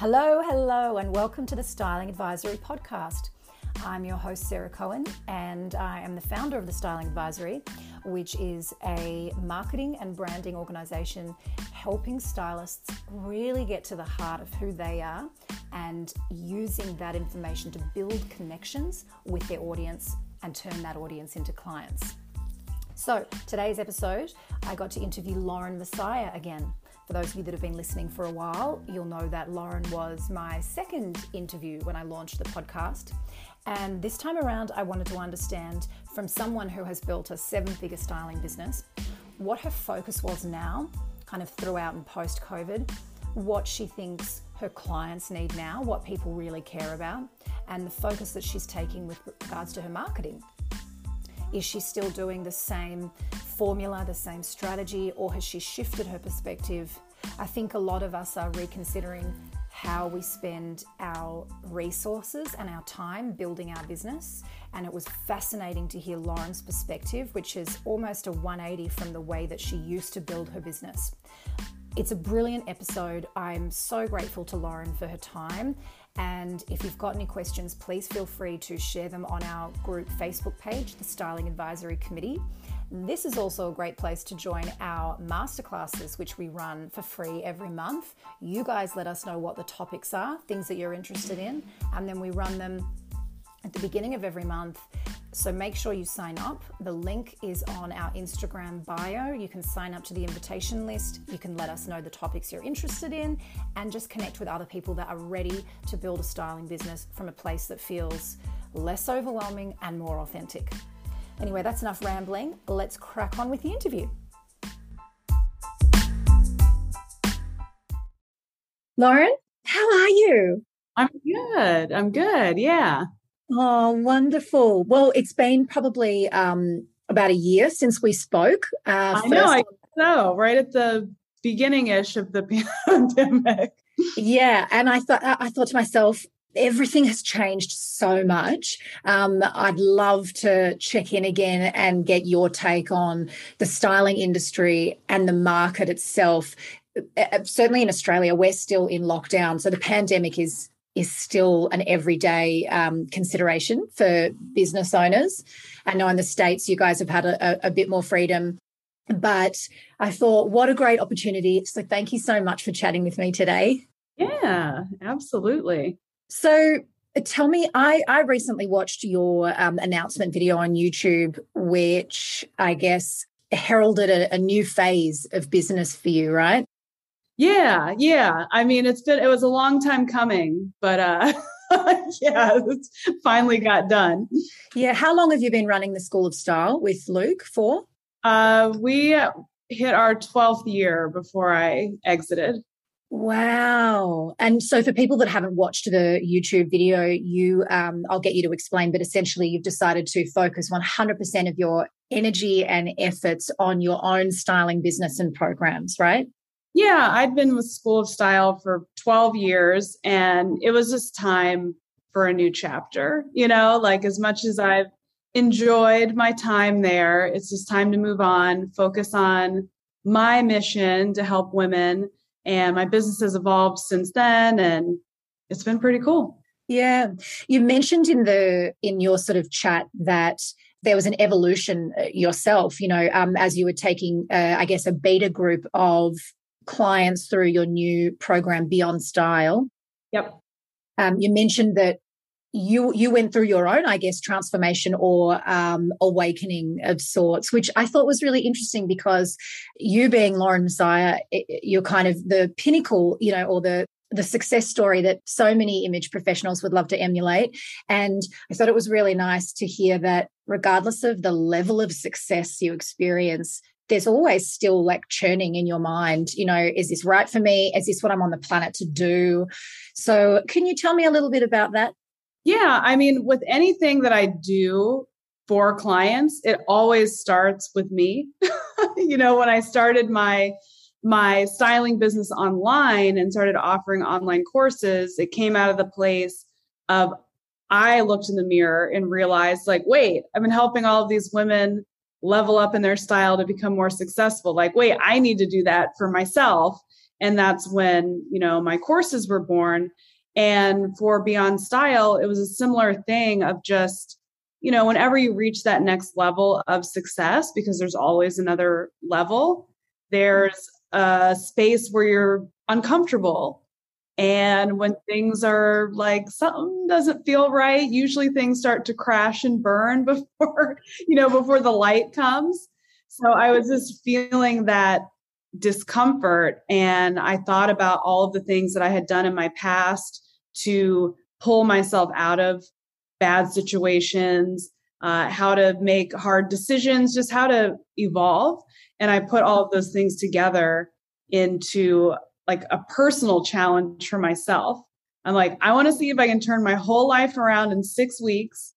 Hello, and welcome to the Styling Advisory Podcast. I'm your host, Sarah Cohen, and I am the founder of the Styling Advisory, which is a marketing and branding organization helping stylists really get to the heart of who they are and using that information to build connections with their audience and turn that audience into clients. So today's episode, I got to interview Lauren Messiah again. For those of you that have been listening for a while, you'll know that Lauren was my second interview when I launched the podcast. And this time around, I wanted to understand from someone who has built a seven-figure styling business, what her focus was now, kind of throughout and post-COVID, what she thinks her clients need now, what people really care about, and the focus that she's taking with regards to her marketing. Is she still doing the same formula, the same strategy, or has she shifted her perspective? I think a lot of us are reconsidering how we spend our resources and our time building our business. And it was fascinating to hear Lauren's perspective, which is almost a 180 from the way that she used to build her business. It's a brilliant episode. I'm so grateful to Lauren for her time. And if you've got any questions, please feel free to share them on our group Facebook page, the Styling Advisory Committee. This is also a great place to join our masterclasses, which we run for free every month. You guys let us know what the topics are, things that you're interested in, and then we run them at the beginning of every month. So make sure you sign up. The link is on our Instagram bio. You can sign up to the invitation list. You can let us know the topics you're interested in and just connect with other people that are ready to build a styling business from a place that feels less overwhelming and more authentic. Anyway, that's enough rambling. Let's crack on with the interview. Lauren, how are you? I'm good. Yeah. Oh, wonderful. Well, it's been probably about a year since we spoke. I know, right at the beginning-ish of the pandemic. Yeah, and I thought to myself, everything has changed so much. I'd love to check in again and get your take on the styling industry and the market itself. Certainly in Australia, we're still in lockdown, so the pandemic is still an everyday consideration for business owners. I know in the States, you guys have had a bit more freedom, but I thought, what a great opportunity. So thank you so much for chatting with me today. Yeah, absolutely. So tell me, I recently watched your announcement video on YouTube, which I guess heralded a new phase of business for you, right? Yeah. I mean, it was a long time coming, but yeah, it finally got done. Yeah. How long have you been running the School of Style with Luke for? We hit our 12th year before I exited. Wow. And so for people that haven't watched the YouTube video, I'll get you to explain, but essentially you've decided to focus 100% of your energy and efforts on your own styling business and programs, right? Yeah, I'd been with School of Style for 12 years and it was just time for a new chapter, like as much as I've enjoyed my time there, it's just time to move on, focus on my mission to help women. And my business has evolved since then and it's been pretty cool. Yeah. You mentioned in your sort of chat that there was an evolution yourself, as you were taking, I guess, a beta group of clients through your new program, Beyond Style. Yep. You mentioned that you went through your own, I guess, transformation or awakening of sorts, which I thought was really interesting because you being Lauren Messiah, you're kind of the pinnacle, or the success story that so many image professionals would love to emulate. And I thought it was really nice to hear that regardless of the level of success you experience, there's always still like churning in your mind, is this right for me? Is this what I'm on the planet to do? So can you tell me a little bit about that? Yeah. I mean, with anything that I do for clients, it always starts with me. When I started my styling business online and started offering online courses, it came out of the place of I looked in the mirror and realized like, wait, I've been helping all of these women level up in their style to become more successful. Like, wait, I need to do that for myself. And that's when, my courses were born. And for Beyond Style, it was a similar thing of just, whenever you reach that next level of success, because there's always another level, there's a space where you're uncomfortable. And when things are like something doesn't feel right, usually things start to crash and burn before the light comes. So I was just feeling that discomfort. And I thought about all of the things that I had done in my past to pull myself out of bad situations, how to make hard decisions, just how to evolve. And I put all of those things together into like a personal challenge for myself. I'm like, I want to see if I can turn my whole life around in 6 weeks,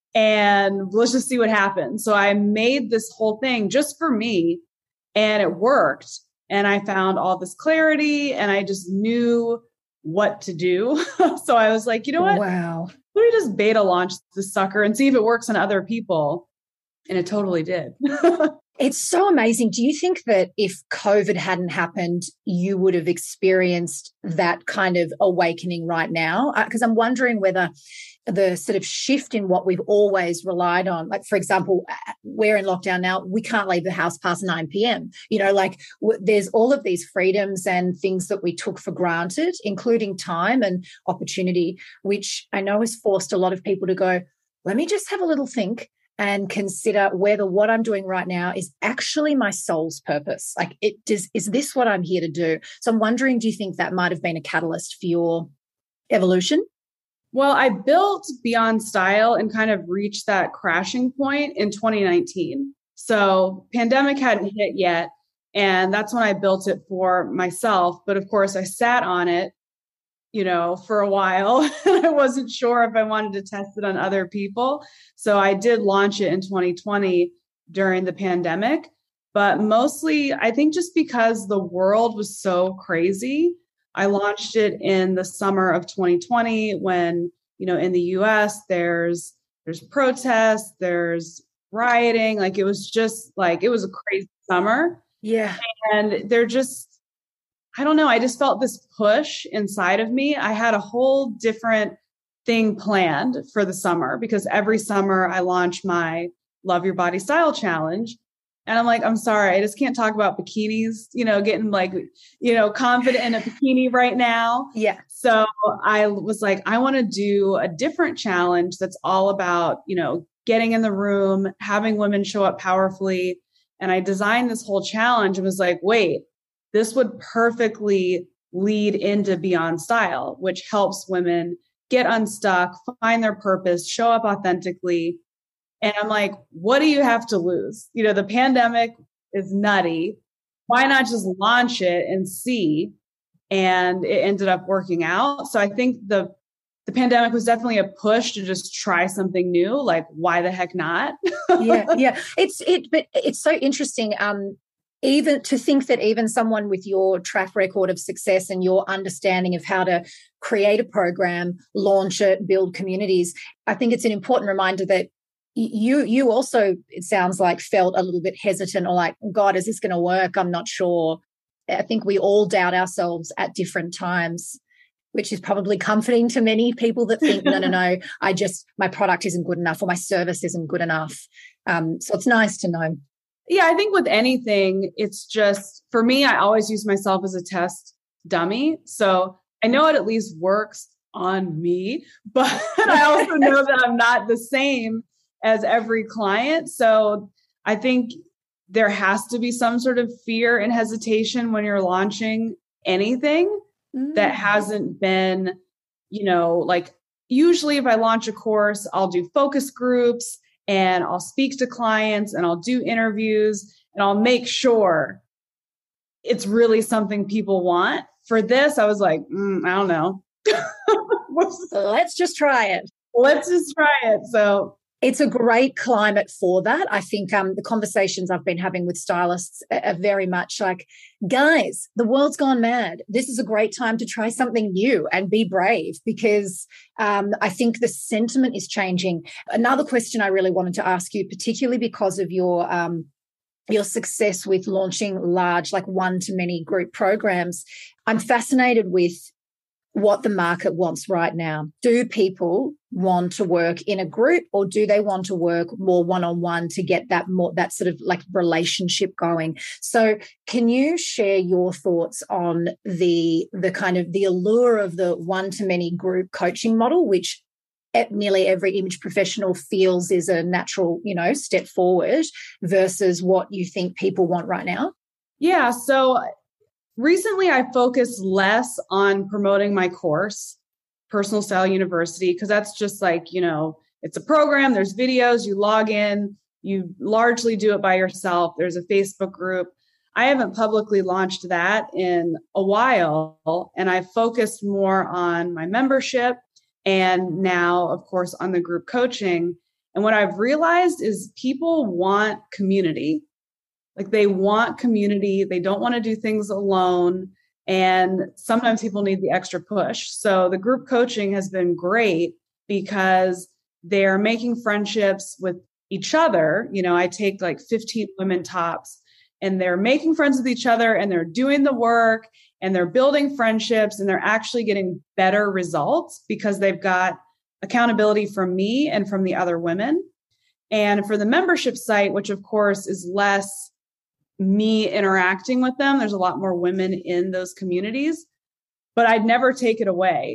and let's just see what happens. So I made this whole thing just for me, and it worked. And I found all this clarity, and I just knew what to do. So I was like, you know what? Wow. Let me just beta launch this sucker and see if it works on other people. And it totally did. It's so amazing. Do you think that if COVID hadn't happened, you would have experienced that kind of awakening right now? Because I'm wondering whether the sort of shift in what we've always relied on, like, for example, we're in lockdown now, we can't leave the house past 9 p.m. There's all of these freedoms and things that we took for granted, including time and opportunity, which I know has forced a lot of people to go, let me just have a little think and consider whether what I'm doing right now is actually my soul's purpose. Like, is this what I'm here to do? So I'm wondering, do you think that might have been a catalyst for your evolution? Well, I built Beyond Style and kind of reached that crashing point in 2019. So pandemic hadn't hit yet. And that's when I built it for myself. But of course, I sat on it, for a while. I wasn't sure if I wanted to test it on other people. So I did launch it in 2020 during the pandemic. But mostly, I think just because the world was so crazy, I launched it in the summer of 2020 when, in the US, there's protests, there's rioting. Like, it was just like, it was a crazy summer. Yeah. And I don't know, I just felt this push inside of me. I had a whole different thing planned for the summer, because every summer I launch my Love Your Body Style Challenge. And I'm like, I'm sorry, I just can't talk about bikinis, getting confident in a bikini right now. Yeah. So I was like, I want to do a different challenge that's all about, getting in the room, having women show up powerfully. And I designed this whole challenge and was like, wait, this would perfectly lead into Beyond Style, which helps women get unstuck, find their purpose, show up authentically. And I'm like, what do you have to lose? The pandemic is nutty. Why not just launch it and see? And it ended up working out. So I think the pandemic was definitely a push to just try something new. Like, why the heck not? Yeah. But it's so interesting. Even to think that even someone with your track record of success and your understanding of how to create a program, launch it, build communities, I think it's an important reminder that you also, it sounds like, felt a little bit hesitant, or like, God, is this going to work? I'm not sure. I think we all doubt ourselves at different times, which is probably comforting to many people that think, no, my product isn't good enough, or my service isn't good enough. So it's nice to know. Yeah, I think with anything, it's just, for me, I always use myself as a test dummy. So I know it at least works on me, but I also know that I'm not the same as every client. So I think there has to be some sort of fear and hesitation when you're launching anything that hasn't been, like, usually if I launch a course, I'll do focus groups and I'll speak to clients and I'll do interviews and I'll make sure it's really something people want. For this, I was like, I don't know. Let's just try it. So it's a great climate for that. I think the conversations I've been having with stylists are very much like, guys, the world's gone mad. This is a great time to try something new and be brave, because I think the sentiment is changing. Another question I really wanted to ask you, particularly because of your your success with launching large, like one-to-many group programs. I'm fascinated with what the market wants right now. Do people want to work in a group, or do they want to work more one-on-one to get that sort of like relationship going? So can you share your thoughts on the kind of the allure of the one-to-many group coaching model, which nearly every image professional feels is a natural, step forward, versus what you think people want right now? Yeah. So recently, I focused less on promoting my course, Personal Style University, because that's just like, it's a program, there's videos, you log in, you largely do it by yourself. There's a Facebook group. I haven't publicly launched that in a while, and I've focused more on my membership and now, of course, on the group coaching. And what I've realized is people want community. Like they want community. They don't want to do things alone. And sometimes people need the extra push. So the group coaching has been great because they're making friendships with each other. I take like 15 women tops, and they're making friends with each other, and they're doing the work, and they're building friendships, and they're actually getting better results because they've got accountability from me and from the other women. And for the membership site, which of course is less me interacting with them, there's a lot more women in those communities, but I'd never take it away.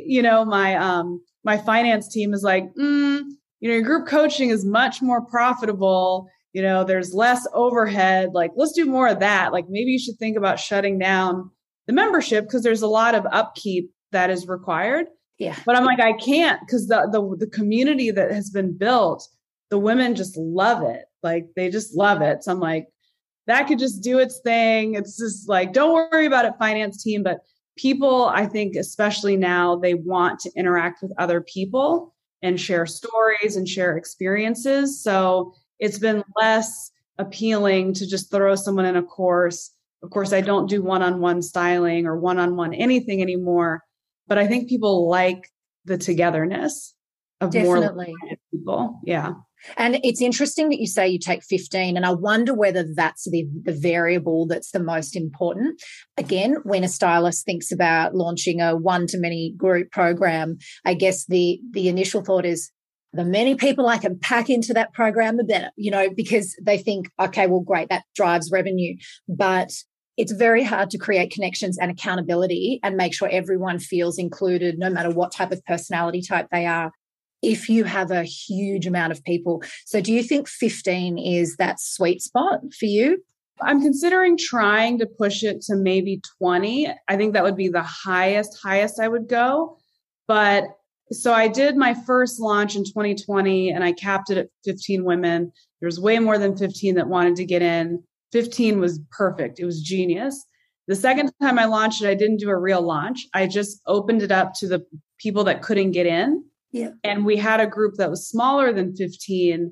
My finance team is like, your group coaching is much more profitable. There's less overhead. Like, let's do more of that. Like, maybe you should think about shutting down the membership because there's a lot of upkeep that is required. Yeah. But I'm like, I can't, because the community that has been built, the women just love it. Like, they just love it. So I'm like, that could just do its thing. It's just like, don't worry about it, finance team. But people, I think, especially now, they want to interact with other people and share stories and share experiences. So it's been less appealing to just throw someone in a course. Of course, I don't do one-on-one styling or one-on-one anything anymore, but I think people like the togetherness of Definitely. more people. Yeah. And it's interesting that you say you take 15, and I wonder whether that's the variable that's the most important. Again, when a stylist thinks about launching a one-to-many group program, I guess the initial thought is, the many people I can pack into that program, the better, because they think, okay, well, great, that drives revenue. But it's very hard to create connections and accountability and make sure everyone feels included, no matter what type of personality type they are, if you have a huge amount of people. So do you think 15 is that sweet spot for you? I'm considering trying to push it to maybe 20. I think that would be the highest I would go. But so I did my first launch in 2020 and I capped it at 15 women. There's way more than 15 that wanted to get in. 15 was perfect. It was genius. The second time I launched it, I didn't do a real launch. I just opened it up to the people that couldn't get in. Yeah. And we had a group that was smaller than 15,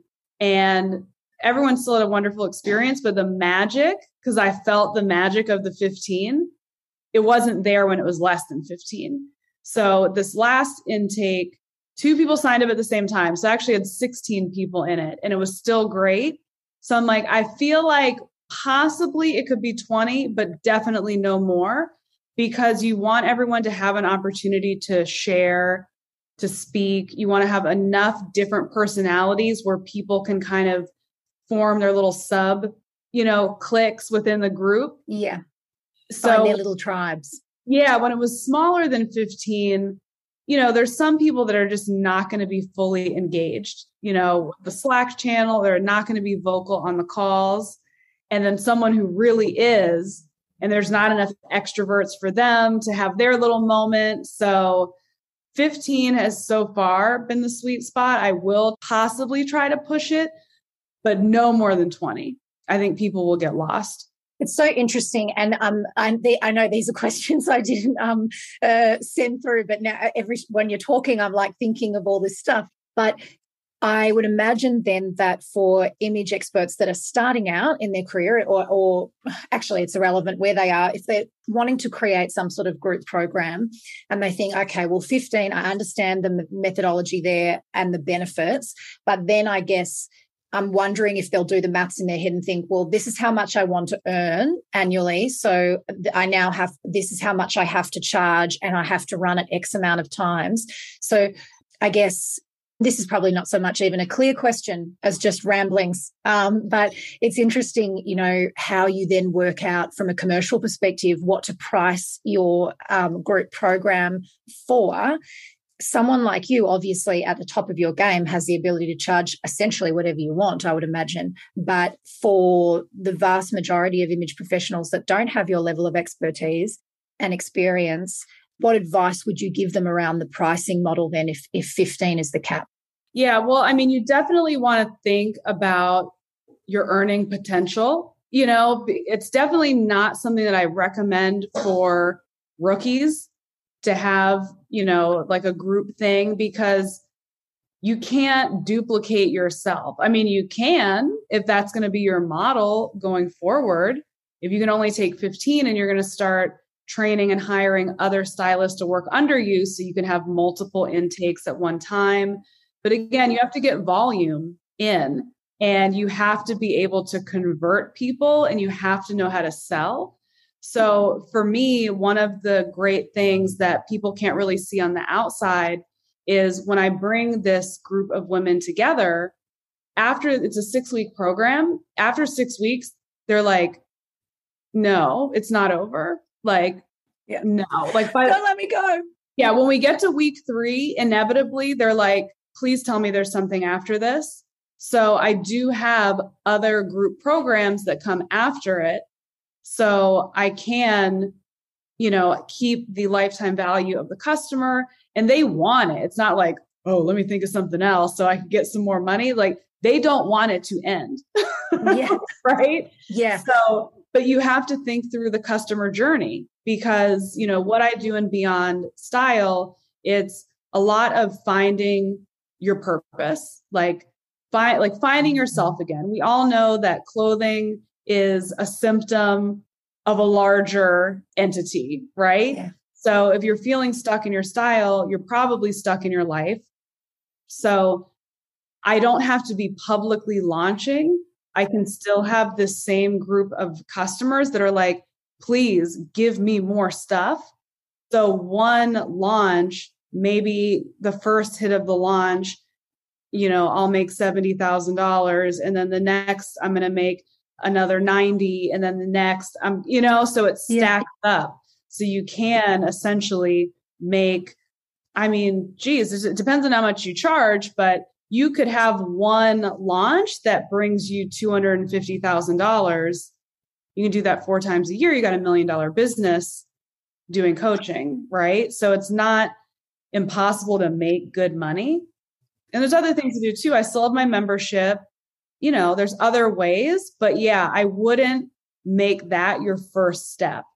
and everyone still had a wonderful experience, but the magic, because I felt the magic of the 15, it wasn't there when it was less than 15. So this last intake, 2 people signed up at the same time. So I actually had 16 people in it, and it was still great. So I'm like, I feel like possibly it could be 20, but definitely no more, because you want everyone to have an opportunity to share, to speak. You want to have enough different personalities where people can kind of form their little cliques within the group. Yeah. So find their little tribes. Yeah. When it was smaller than 15, there's some people that are just not going to be fully engaged. The Slack channel, they're not going to be vocal on the calls. And then someone who really is, and there's not enough extroverts for them to have their little moment. So 15 has so far been the sweet spot. I will possibly try to push it, but no more than 20. I think people will get lost. It's so interesting. And I know these are questions I didn't send through, but now when you're talking, I'm like thinking of all this stuff. But I would imagine then that for image experts that are starting out in their career, or actually it's irrelevant where they are, if they're wanting to create some sort of group program and they think, okay, well, 15, I understand the methodology there and the benefits, but then I guess I'm wondering if they'll do the maths in their head and think, well, this is how much I want to earn annually. So this is how much I have to charge, and I have to run it X amount of times. So I guess this is probably not so much even a clear question as just ramblings. But it's interesting, how you then work out from a commercial perspective what to price your group program for. Someone like you, obviously at the top of your game, has the ability to charge essentially whatever you want, I would imagine. But for the vast majority of image professionals that don't have your level of expertise and experience, what advice would you give them around the pricing model then if 15 is the cap? Yeah, well, I mean, you definitely want to think about your earning potential. It's definitely not something that I recommend for rookies to have, like a group thing, because you can't duplicate yourself. I mean, you can, if that's going to be your model going forward. If you can only take 15 and you're going to start training and hiring other stylists to work under you so you can have multiple intakes at one time. But again, you have to get volume in, and you have to be able to convert people, and you have to know how to sell. So for me, one of the great things that people can't really see on the outside is when I bring this group of women together, after it's a 6-week program, after 6 weeks, they're like, no, it's not over. Like, yeah. No, like, don't let me go. Yeah. When we get to week 3, inevitably, they're like, please tell me there's something after this. So I do have other group programs that come after it. So I can, keep the lifetime value of the customer, and they want it. It's not like, oh, let me think of something else so I can get some more money. Like, they don't want it to end. Yeah. Right? Yeah. So, but you have to think through the customer journey, because, what I do in Beyond Style, it's a lot of finding your purpose, like finding yourself again. We all know that clothing is a symptom of a larger entity, right? Yeah. So if you're feeling stuck in your style, you're probably stuck in your life. So I don't have to be publicly launching. I can still have this same group of customers that are like, please give me more stuff. So one launch, maybe the first hit of the launch, I'll make $70,000. And then the next, I'm going to make another 90. And then the next, so it's stacked up. So you can essentially make, it depends on how much you charge, but you could have one launch that brings you $250,000. You can do that 4 times a year. You got $1 million business doing coaching, right? So it's not impossible to make good money. And there's other things to do too. I still have my membership. There's other ways, but yeah, I wouldn't make that your first step.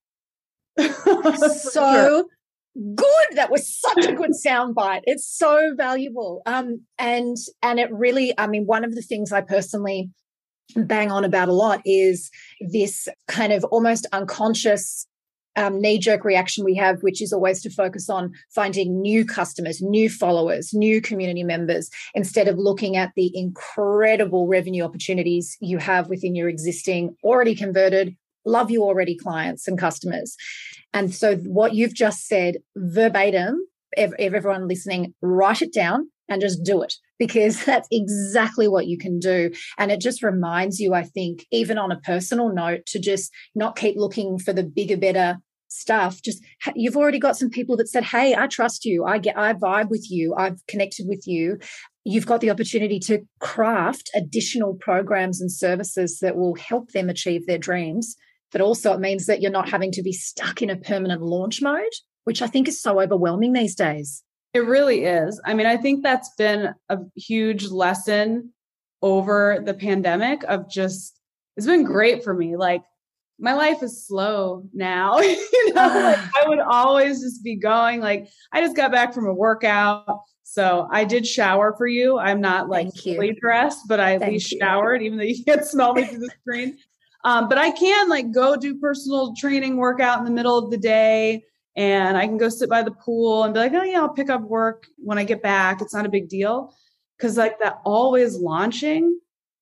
So good. That was such a good soundbite. It's so valuable. And it really, one of the things I personally bang on about a lot is this kind of almost unconscious knee-jerk reaction we have, which is always to focus on finding new customers, new followers, new community members, instead of looking at the incredible revenue opportunities you have within your existing, already converted, love you already clients and customers. And so what you've just said verbatim, everyone listening, write it down and just do it, because that's exactly what you can do. And it just reminds you, I think, even on a personal note, to just not keep looking for the bigger, better stuff. Just, you've already got some people that said, hey, I trust you. I vibe with you. I've connected with you. You've got the opportunity to craft additional programs and services that will help them achieve their dreams. But also it means that you're not having to be stuck in a permanent launch mode, which I think is so overwhelming these days. It really is. I think that's been a huge lesson over the pandemic of just, it's been great for me. Like, my life is slow now. Like, I would always just be going, like, I just got back from a workout. So I did shower for you. I'm not like fully dressed, but I at least showered, even though you can't smell me through the screen. But I can like go do personal training workout in the middle of the day. And I can go sit by the pool and be like, oh yeah, I'll pick up work when I get back. It's not a big deal. Cause like that always launching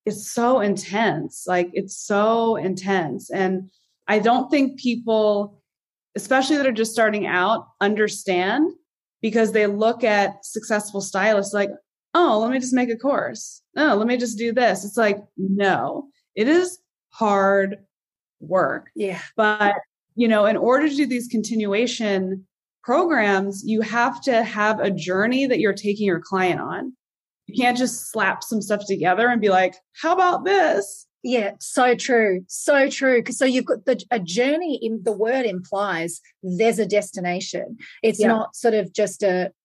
it's so intense. Like it's so intense. And I don't think people, especially that are just starting out, understand, because they look at successful stylists like, oh, let me just make a course. Oh, let me just do this. It's like, no, it is hard work. Yeah. But, in order to do these continuation programs, you have to have a journey that you're taking your client on. You can't just slap some stuff together and be like, how about this? Yeah, so true. So true. So you've got a journey, in the word implies there's a destination. It's not sort of just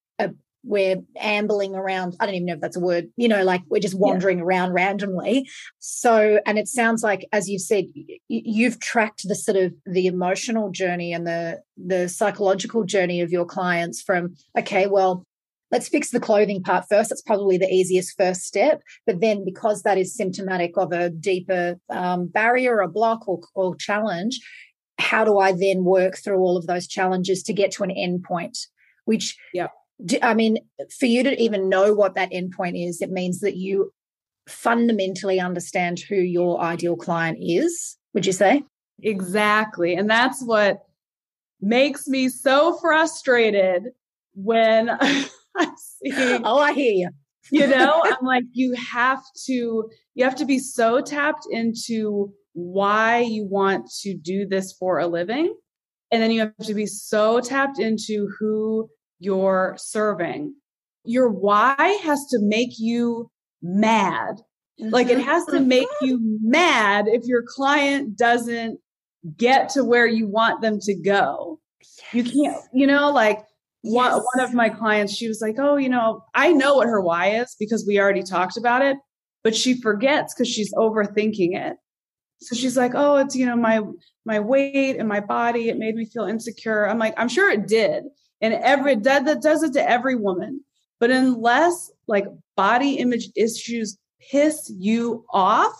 we're ambling around. I don't even know if that's a word, like we're just wandering around randomly. So, and it sounds like, as you've said, you've tracked the sort of the emotional journey and the psychological journey of your clients from, okay, well, let's fix the clothing part first. That's probably the easiest first step. But then because that is symptomatic of a deeper barrier or block or challenge, how do I then work through all of those challenges to get to an end point? Which, I mean, for you to even know what that end point is, it means that you fundamentally understand who your ideal client is, would you say? Exactly. And that's what makes me so frustrated when I see. Oh, I hear you. I'm like, you have to be so tapped into why you want to do this for a living. And then you have to be so tapped into who you're serving. Your why has to make you mad. Mm-hmm. Like it has to make you mad if your client doesn't get to where you want them to go. Yes. You can't, like one of my clients, she was like, oh, I know what her why is because we already talked about it, but she forgets because she's overthinking it. So she's like, oh, it's, my weight and my body, it made me feel insecure. I'm like, I'm sure it did. And that does it to every woman. But unless like body image issues piss you off,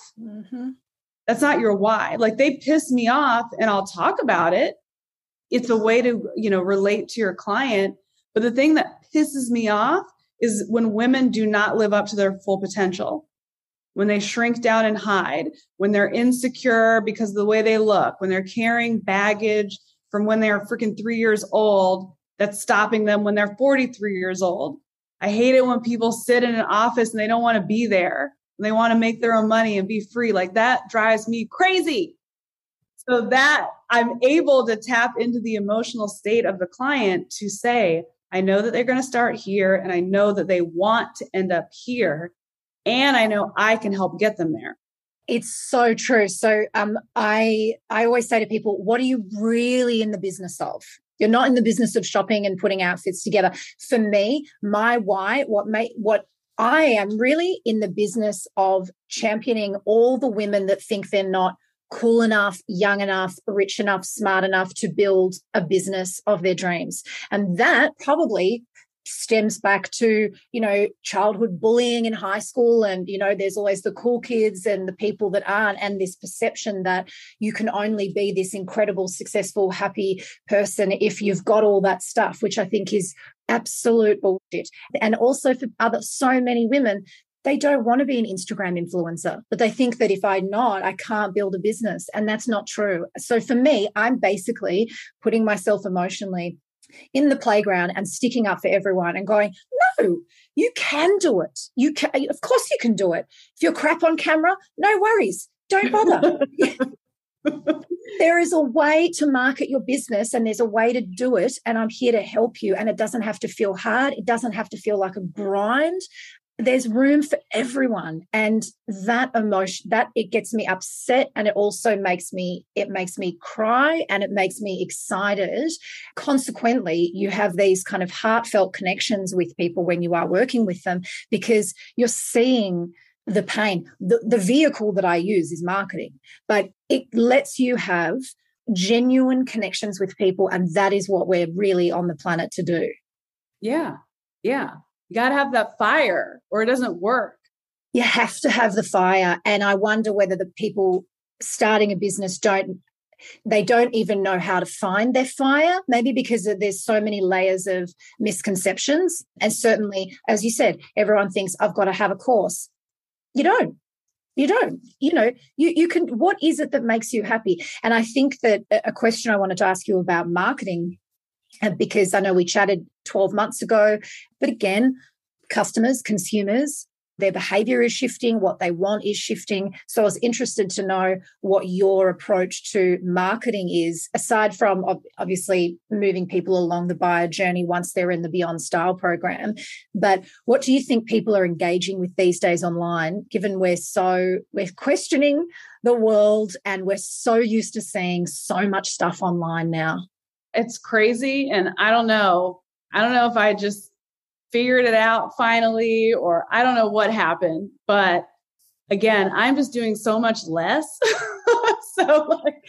that's not your why. Like they piss me off and I'll talk about it. It's a way to, relate to your client. But the thing that pisses me off is when women do not live up to their full potential, when they shrink down and hide, when they're insecure because of the way they look, when they're carrying baggage from when they're freaking 3 years old, that's stopping them when they're 43 years old. I hate it when people sit in an office and they don't want to be there. And they want to make their own money and be free. Like that drives me crazy. So that I'm able to tap into the emotional state of the client to say, I know that they're going to start here and I know that they want to end up here. And I know I can help get them there. It's so true. So I always say to people, what are you really in the business of? You're not in the business of shopping and putting outfits together. For me, my why, what I am really in the business of championing all the women that think they're not cool enough, young enough, rich enough, smart enough to build a business of their dreams. And that probably stems back to, childhood bullying in high school. And, there's always the cool kids and the people that aren't, and this perception that you can only be this incredible, successful, happy person if you've got all that stuff, which I think is absolute bullshit. And also for so many women, they don't want to be an Instagram influencer, but they think that if I'm not, I can't build a business. And that's not true. So for me, I'm basically putting myself emotionally in the playground and sticking up for everyone and going, no, you can do it. You can, of course you can do it. If you're crap on camera, no worries. Don't bother. There is a way to market your business and there's a way to do it. And I'm here to help you. And it doesn't have to feel hard. It doesn't have to feel like a grind. There's room for everyone. And that emotion, that it gets me upset, and it also makes me cry, and it makes me excited. Consequently, you have these kind of heartfelt connections with people when you are working with them, because you're seeing the pain. The vehicle that I use is marketing, but it lets you have genuine connections with people. And that is what we're really on the planet to do. Yeah. Yeah. You got to have that fire or it doesn't work. You have to have the fire. And I wonder whether the people starting a business don't even know how to find their fire, maybe because there's so many layers of misconceptions. And certainly, as you said, everyone thinks I've got to have a course. You don't. You don't, you can, what is it that makes you happy? And I think that a question I wanted to ask you about marketing, because I know we chatted 12 months ago, but again, customers, consumers, their behavior is shifting, what they want is shifting. So I was interested to know what your approach to marketing is, aside from obviously moving people along the buyer journey once they're in the Beyond Style program. But what do you think people are engaging with these days online, given we're questioning the world and we're so used to seeing so much stuff online now? It's crazy. And I don't know if I just figured it out finally, or I don't know what happened, but again, I'm just doing so much less. So like,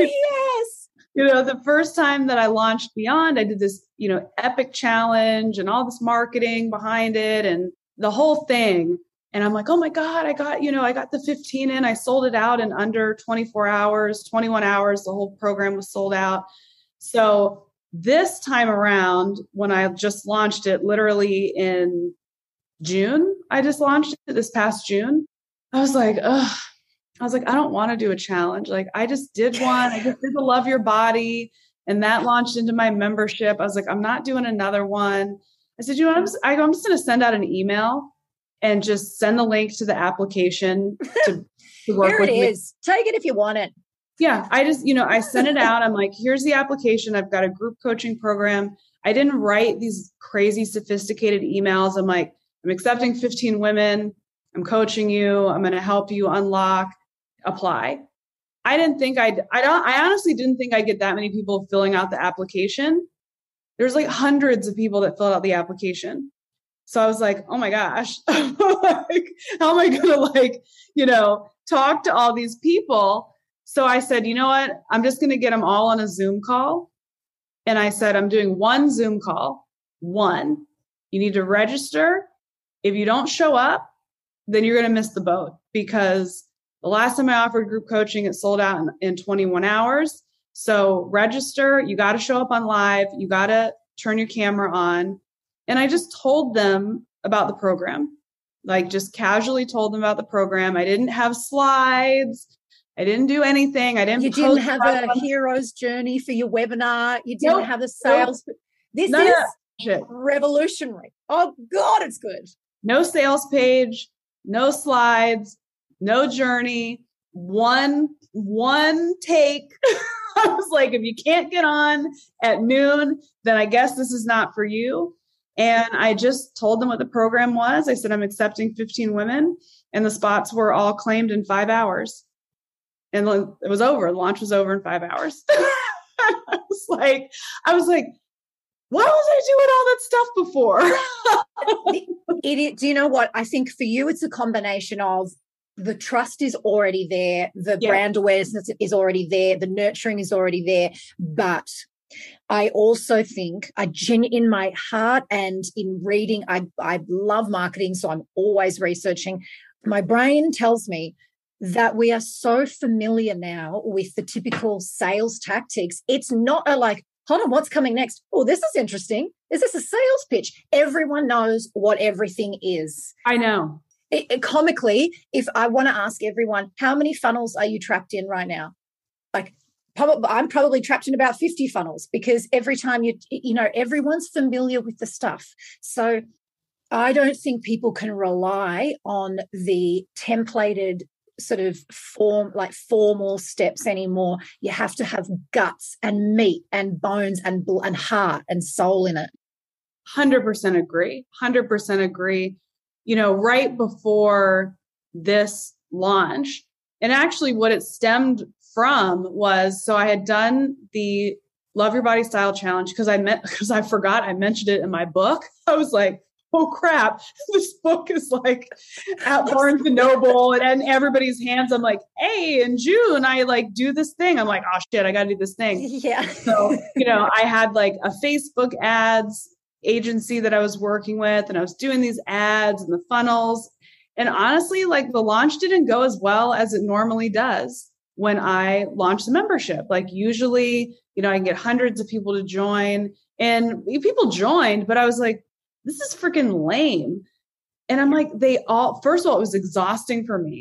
yes, the first time that I launched Beyond, I did this, epic challenge and all this marketing behind it and the whole thing. And I'm like, oh my God, I got the 15 in, I sold it out in under 24 hours, 21 hours. The whole program was sold out. So this time around, when I just launched it literally in June, I just launched it this past June. I was like, I don't want to do a challenge. Like I just did one. I just did the Love Your Body, and that launched into my membership. I was like, I'm not doing another one. I said, I'm just going to send out an email and just send the link to the application to work with me. Here it is. Take it if you want it. Yeah, I just, I sent it out. I'm like, here's the application. I've got a group coaching program. I didn't write these crazy sophisticated emails. I'm like, I'm accepting 15 women. I'm coaching you. I'm going to help you unlock, apply. I honestly didn't think I'd get that many people filling out the application. There's like hundreds of people that filled out the application. So I was like, oh my gosh, like, how am I going to talk to all these people? So I said, you know what? I'm just going to get them all on a Zoom call. And I said, I'm doing one Zoom call. One. You need to register. If you don't show up, then you're going to miss the boat, because the last time I offered group coaching, it sold out in 21 hours. So register. You got to show up on live. You got to turn your camera on. And I just told them about the program, like just casually told them about the program. I didn't have slides. I didn't do anything. You didn't have a hero's journey for your webinar. You didn't have a sales. This is revolutionary. Oh God, it's good. No sales page, no slides, no journey, one take. I was like, if you can't get on at noon, then I guess this is not for you. And I just told them what the program was. I said, I'm accepting 15 women, and the spots were all claimed in 5 hours. And it was over. The launch was over in 5 hours. I was like, why was I doing all that stuff before? Do you know what? I think for you, it's a combination of the trust is already there. The brand awareness is already there. The nurturing is already there. But I also think in my heart and in reading, I love marketing. So I'm always researching. My brain tells me that we are so familiar now with the typical sales tactics. It's not hold on, what's coming next? Oh, this is interesting. Is this a sales pitch? Everyone knows what everything is. I know. Comically, if I want to ask everyone, how many funnels are you trapped in right now? I'm probably trapped in about 50 funnels, because every time everyone's familiar with the stuff. So I don't think people can rely on the templated sort of formal steps anymore. You have to have guts and meat and bones and heart and soul in it. 100% agree. 100% agree. Right before this launch, and actually what it stemmed from was, so I had done the Love Your Body Style Challenge because I forgot I mentioned it in my book. I was like, oh crap, this book is like at Barnes and Noble and in everybody's hands. I'm like, hey, in June, I do this thing. I'm like, oh shit, I got to do this thing. Yeah. So, I had a Facebook ads agency that I was working with, and I was doing these ads and the funnels. And honestly, the launch didn't go as well as it normally does when I launch the membership. Usually, I can get hundreds of people to join, and people joined, but I was like, this is freaking lame. And I'm like, first of all, it was exhausting for me.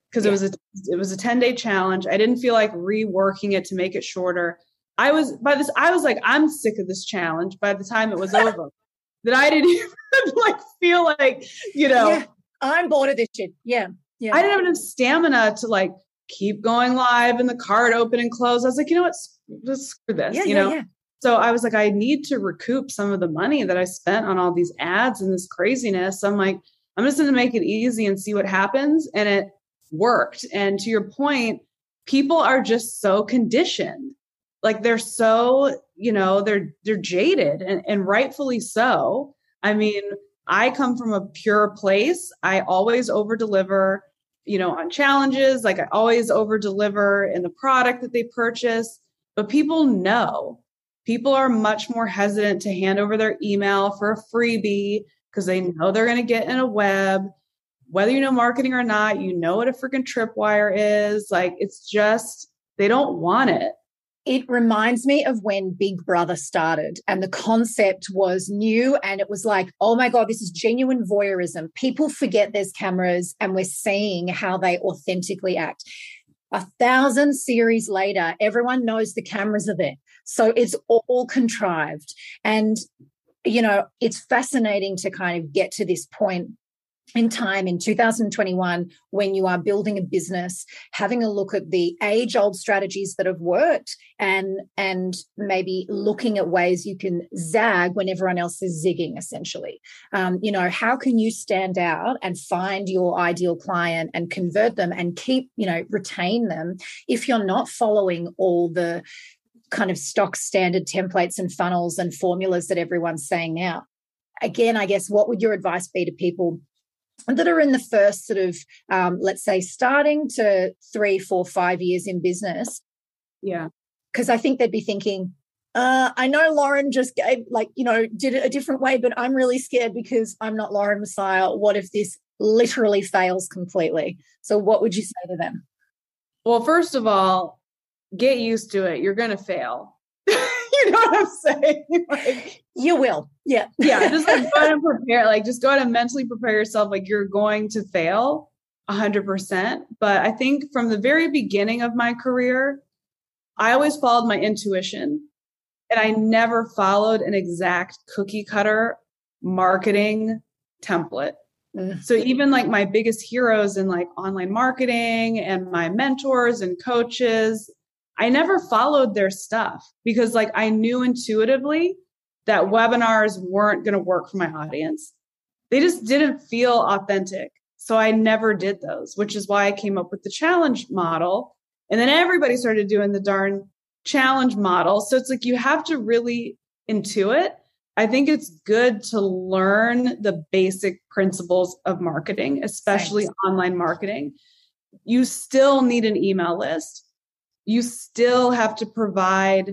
because it was a 10-day challenge. I didn't feel like reworking it to make it shorter. I was like, I'm sick of this challenge by the time it was over. That I didn't even like feel like, I'm bored of this shit. Yeah. Yeah. I didn't have enough stamina to like keep going live and the card open and close. I was like, you know what? Let's screw this, Yeah. So I was like, I need to recoup some of the money that I spent on all these ads and this craziness. I'm like, I'm just going to make it easy and see what happens. And it worked. And to your point, people are just so conditioned. Like they're so, they're jaded and rightfully so. I mean, I come from a pure place. I always over deliver, on challenges. Like I always over deliver in the product that they purchase, but people are much more hesitant to hand over their email for a freebie because they know they're going to get in a web, whether you know marketing or not, what a freaking tripwire is. Like, it's just, they don't want it. It reminds me of when Big Brother started and the concept was new and it was like, oh my God, this is genuine voyeurism. People forget there's cameras and we're seeing how they authentically act. 1,000 series later, everyone knows the cameras are there. So it's all contrived. And, it's fascinating to kind of get to this point in time in 2021 when you are building a business, having a look at the age-old strategies that have worked and maybe looking at ways you can zag when everyone else is zigging, essentially. How can you stand out and find your ideal client and convert them and keep, retain them if you're not following all the kind of stock standard templates and funnels and formulas that everyone's saying now? Again, I guess, what would your advice be to people that are in the first sort of, let's say, starting to 3, 4, 5 years in business? Yeah. Because I think they'd be thinking, I know Lauren just gave, did it a different way, but I'm really scared because I'm not Lauren Messiah. What if this literally fails completely? So what would you say to them? Well, first of all, get used to it. You're going to fail. You know what I'm saying? Like, you will. Yeah. Yeah. Just like go ahead and prepare, just go ahead and mentally prepare yourself. Like you're going to fail 100%. But I think from the very beginning of my career, I always followed my intuition and I never followed an exact cookie cutter marketing template. So even like my biggest heroes in like online marketing and my mentors and coaches, I never followed their stuff because like I knew intuitively that webinars weren't going to work for my audience. They just didn't feel authentic. So I never did those, which is why I came up with the challenge model. And then everybody started doing the darn challenge model. So it's like you have to really intuit. I think it's good to learn the basic principles of marketing, especially online marketing. You still need an email list. You still have to provide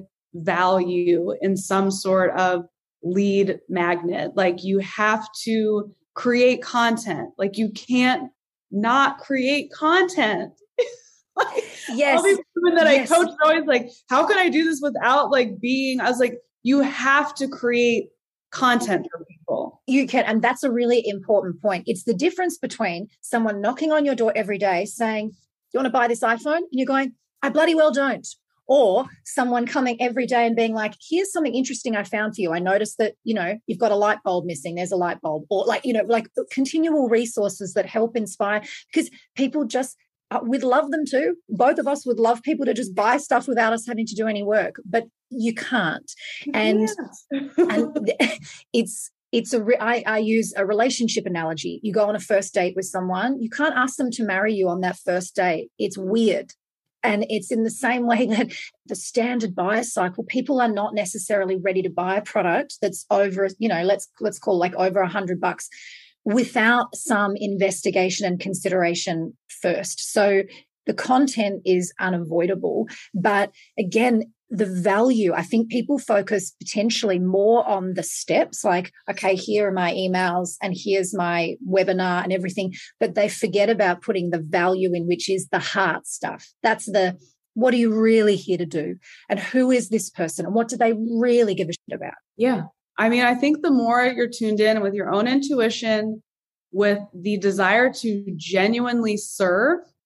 value in some sort of lead magnet. Like you have to create content. Like you can't not create content. Yes. All these women that I coach are always like, how can I do this without I was like, you have to create content for people. You can. And that's a really important point. It's the difference between someone knocking on your door every day saying, do you want to buy this iPhone? And you're going, I bloody well don't. Or someone coming every day and being like, here's something interesting I found for you. I noticed that, you've got a light bulb missing. There's a light bulb. Or continual resources that help inspire, because people just, we'd love them too. Both of us would love people to just buy stuff without us having to do any work, but you can't. And, and I use a relationship analogy. You go on a first date with someone, you can't ask them to marry you on that first date. It's weird. And it's in the same way that the standard buyer cycle, people are not necessarily ready to buy a product that's over, let's call like over $100 without some investigation and consideration first. So the content is unavoidable. But again, the value, I think people focus potentially more on the steps, like, okay, here are my emails and here's my webinar and everything, but they forget about putting the value in, which is the heart stuff. That's the, what are you really here to do? And who is this person? And what do they really give a shit about? Yeah. I mean, I think the more you're tuned in with your own intuition, with the desire to genuinely serve,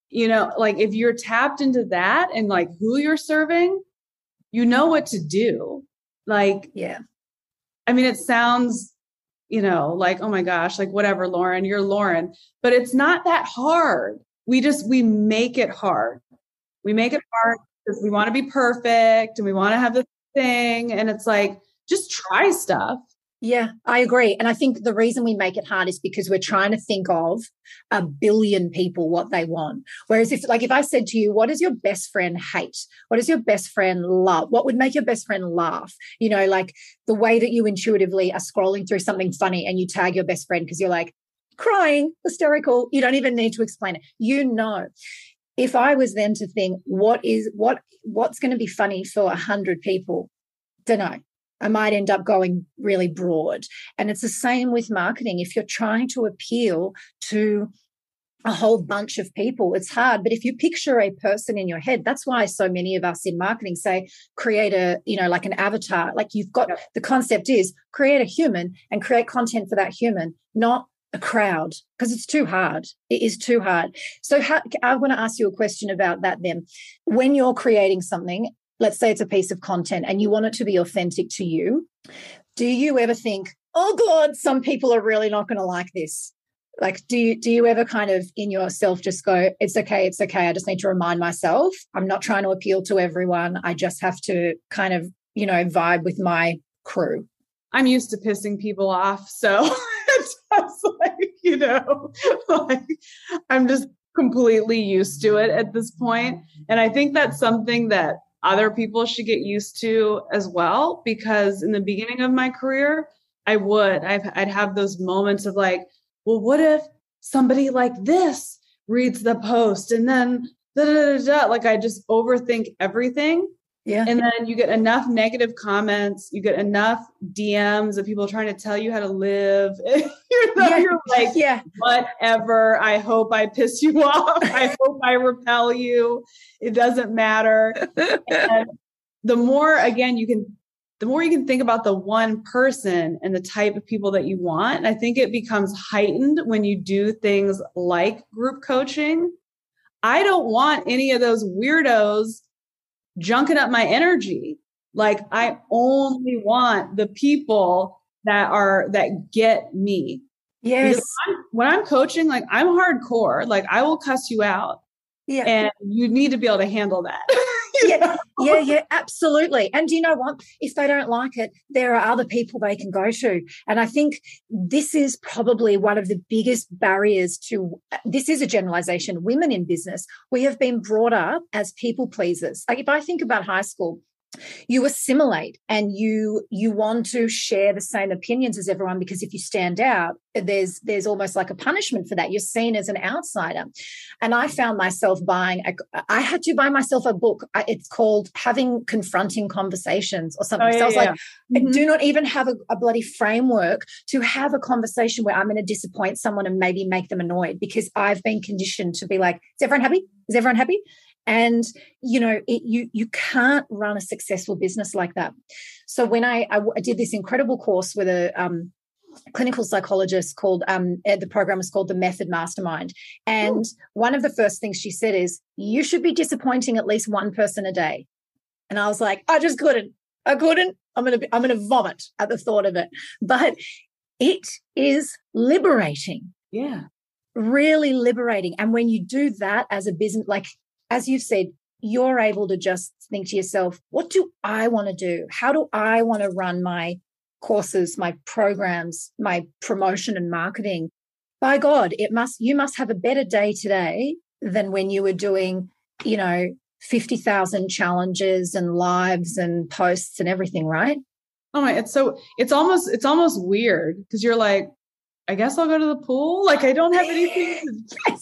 like if you're tapped into that and like who you're serving, you know what to do. Like, yeah. I mean, it sounds, like, oh my gosh, like whatever, Lauren, you're Lauren, but it's not that hard. We make it hard. We make it hard because we want to be perfect and we want to have the thing. And it's like, just try stuff. Yeah, I agree. And I think the reason we make it hard is because we're trying to think of a billion people what they want. Whereas if I said to you, what does your best friend hate? What does your best friend love? What would make your best friend laugh? Like the way that you intuitively are scrolling through something funny and you tag your best friend because you're like crying, hysterical. You don't even need to explain it. If I was then to think what's going to be funny for 100 people, don't know. I might end up going really broad. And it's the same with marketing. If you're trying to appeal to a whole bunch of people, it's hard. But if you picture a person in your head, that's why so many of us in marketing say, create like an avatar. Like the concept is create a human and create content for that human, not a crowd, because it's too hard. It is too hard. So I want to ask you a question about that then. When you're creating something, let's say it's a piece of content and you want it to be authentic to you, do you ever think, oh God, some people are really not going to like this? Like, do you ever kind of in yourself just go, it's okay. I just need to remind myself, I'm not trying to appeal to everyone. I just have to kind of, vibe with my crew. I'm used to pissing people off. So it's like, I'm just completely used to it at this point. And I think that's something that other people should get used to as well, because in the beginning of my career, I'd have those moments of like, well, what if somebody like this reads the post and then like I just overthink everything. Yeah. And then you get enough negative comments, you get enough DMs of people trying to tell you how to live. You're like, yeah, whatever. I hope I piss you off. I hope I repel you. It doesn't matter. And the more you can think about the one person and the type of people that you want. And I think it becomes heightened when you do things like group coaching. I don't want any of those weirdos junking up my energy. Like I only want the people that get me. Yes. When I'm coaching, like I'm hardcore, like I will cuss you out. Yeah. And you need to be able to handle that. Yeah, absolutely. And you know what? If they don't like it, there are other people they can go to. And I think this is probably one of the biggest barriers this is a generalization, women in business. We have been brought up as people pleasers. Like if I think about high school, you assimilate and you want to share the same opinions as everyone, because if you stand out, there's almost like a punishment for that. You're seen as an outsider. And I found myself I had to buy myself a book. It's called Confronting Conversations or something. So I was like, I do not even have a bloody framework to have a conversation where I'm going to disappoint someone and maybe make them annoyed, because I've been conditioned to be like, is everyone happy? Is everyone happy? And, you can't run a successful business like that. So when I did this incredible course with a clinical psychologist called, the program was called the Method Mastermind. And one of the first things she said is, you should be disappointing at least one person a day. And I was like, I just couldn't. I'm going to vomit at the thought of it. But it is liberating. Yeah. Really liberating. And when you do that as a business, like, as you've said, you're able to just think to yourself, what do I want to do? How do I want to run my courses, my programs, my promotion and marketing? By God, you must have a better day today than when you were doing, 50,000 challenges and lives and posts and everything, right? Oh my, it's almost weird, because you're like, I guess I'll go to the pool. Like I don't have anything to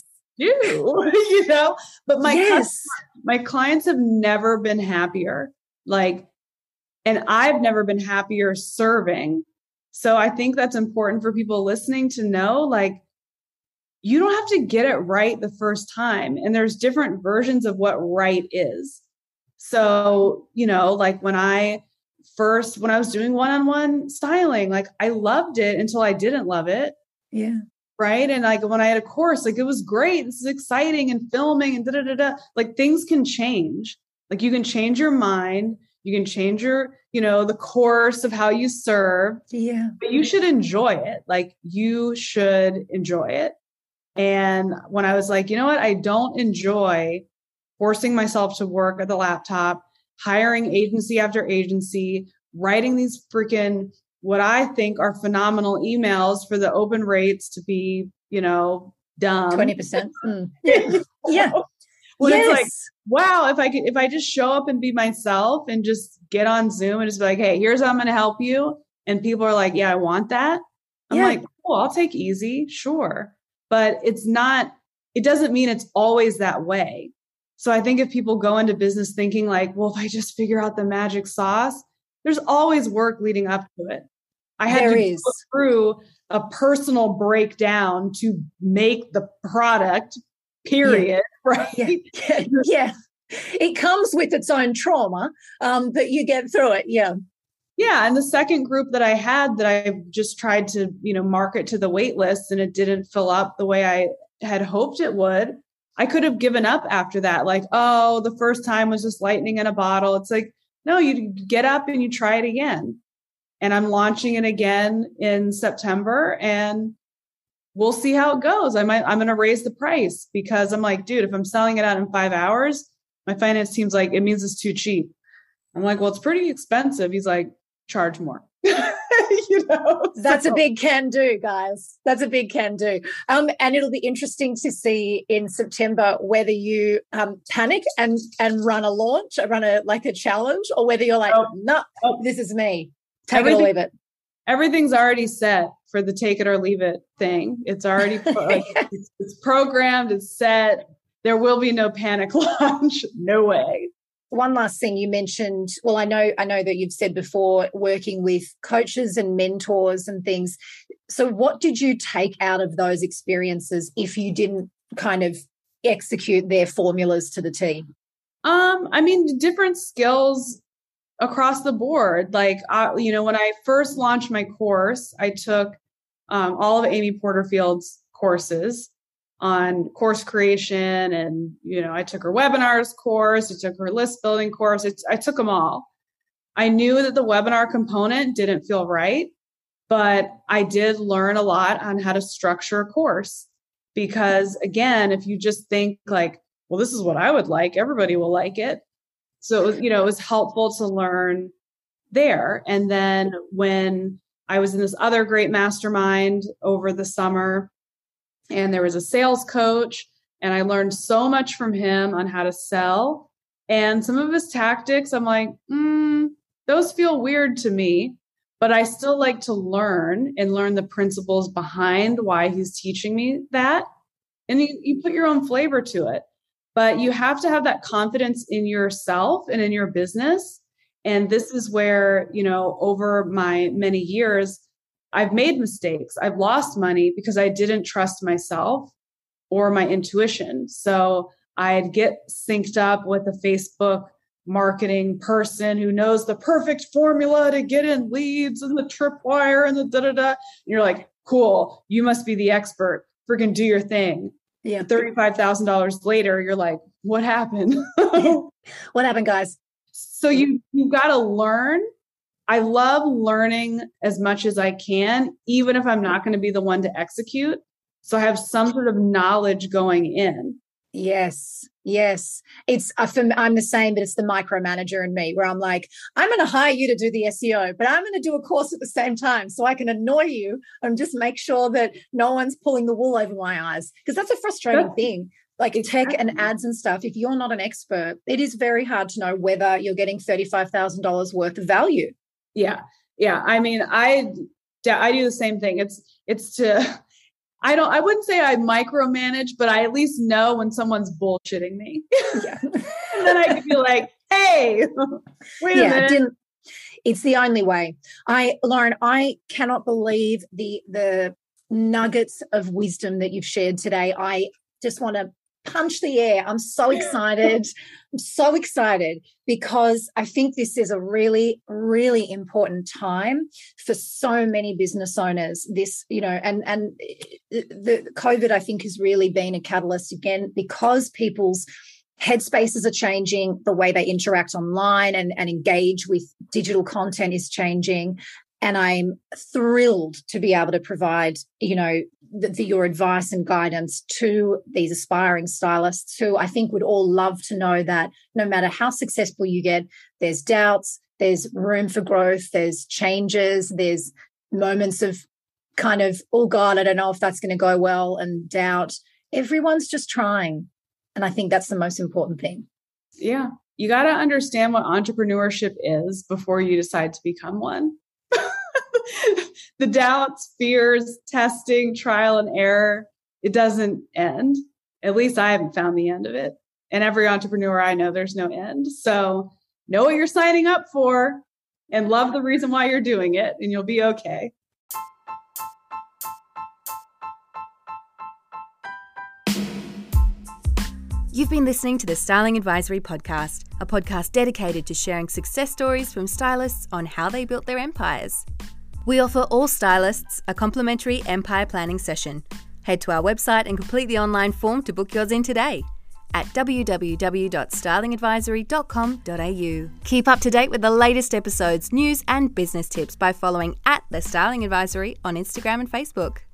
do, but my clients have never been happier. Like, and I've never been happier serving. So I think that's important for people listening to know, like, you don't have to get it right the first time. And there's different versions of what right is. So, like when I was doing one-on-one styling, like I loved it until I didn't love it. Yeah. right? And like when I had a course, like it was great. This is exciting and filming and da da da da. Like things can change. Like you can change your mind. You can change your, the course of how you serve. Yeah. But you should enjoy it. Like you should enjoy it. And when I was like, you know what? I don't enjoy forcing myself to work at the laptop, hiring agency after agency, writing these freaking what I think are phenomenal emails for the open rates to be, dumb. 20%. Yeah. Yeah. When it's like, wow, if I just show up and be myself and just get on Zoom and just be like, hey, here's how I'm going to help you. And people are like, yeah, I want that. I'm like, cool, I'll take easy. Sure. But it doesn't mean it's always that way. So I think if people go into business thinking like, well, if I just figure out the magic sauce, there's always work leading up to it. I had to go through a personal breakdown to make the product, period. Right? Yeah. It comes with its own trauma, but you get through it. Yeah. Yeah. And the second group that I had that I just tried to, market to the wait list and it didn't fill up the way I had hoped it would. I could have given up after that. Like, oh, the first time was just lightning in a bottle. It's like, no, you get up and you try it again. And I'm launching it again in September and we'll see how it goes. I'm going to raise the price because I'm like, dude, if I'm selling it out in 5 hours, my finance team's like, it means it's too cheap. I'm like, well, it's pretty expensive. He's like, charge more. That's a big can do, guys. That's a big can do. And it'll be interesting to see in September whether you panic and run a challenge, or whether you're like, no, this is me. Take it or leave it. Everything's already set for the take it or leave it thing. It's already it's programmed, it's set. There will be no panic launch. No way. One last thing you mentioned, well, I know that you've said before working with coaches and mentors and things. So what did you take out of those experiences if you didn't kind of execute their formulas to the T? Different skills across the board. Like, when I first launched my course, I took all of Amy Porterfield's courses on course creation. And, I took her webinars course. I took her list building course. I took them all. I knew that the webinar component didn't feel right, but I did learn a lot on how to structure a course. Because again, if you just think like, well, this is what I would like, everybody will like it. So, it was helpful to learn there. And then when I was in this other great mastermind over the summer, and there was a sales coach, and I learned so much from him on how to sell. And some of his tactics, I'm like, those feel weird to me, but I still like to learn the principles behind why he's teaching me that. And you put your own flavor to it. But you have to have that confidence in yourself and in your business. And this is where, over my many years, I've made mistakes. I've lost money because I didn't trust myself or my intuition. So I'd get synced up with a Facebook marketing person who knows the perfect formula to get in leads and the tripwire and the da-da-da. And you're like, cool, you must be the expert. Freaking do your thing. Yeah. $35,000 later, you're like, what happened? What happened, guys? So you've got to learn. I love learning as much as I can, even if I'm not going to be the one to execute. So I have some sort of knowledge going in. Yes. I'm the same, but it's the micromanager in me where I'm like, I'm going to hire you to do the SEO, but I'm going to do a course at the same time so I can annoy you and just make sure that no one's pulling the wool over my eyes. Because that's a frustrating thing. Like tech and ads and stuff, if you're not an expert, it is very hard to know whether you're getting $35,000 worth of value. Yeah. I mean, I do the same thing. It's to, I wouldn't say I micromanage, but I at least know when someone's bullshitting me. Yeah. And then I can be like, hey, wait a minute. It's the only way. Lauren, I cannot believe the nuggets of wisdom that you've shared today. I just want to punch the air. I'm so excited. I'm so excited because I think this is a really, really important time for so many business owners. This, and the COVID, I think, has really been a catalyst again because people's headspaces are changing, the way they interact online and engage with digital content is changing. And I'm thrilled to be able to provide, your advice and guidance to these aspiring stylists who I think would all love to know that no matter how successful you get, there's doubts, there's room for growth, there's changes, there's moments of kind of, oh God, I don't know if that's going to go well, and doubt. Everyone's just trying. And I think that's the most important thing. Yeah. You got to understand what entrepreneurship is before you decide to become one. The doubts, fears, testing, trial and error, it doesn't end. At least I haven't found the end of it. And every entrepreneur I know, there's no end. So know what you're signing up for and love the reason why you're doing it, and you'll be okay. You've been listening to the Styling Advisory Podcast, a podcast dedicated to sharing success stories from stylists on how they built their empires. We offer all stylists a complimentary empire planning session. Head to our website and complete the online form to book yours in today at www.stylingadvisory.com.au. Keep up to date with the latest episodes, news and business tips by following @The Styling Advisory on Instagram and Facebook.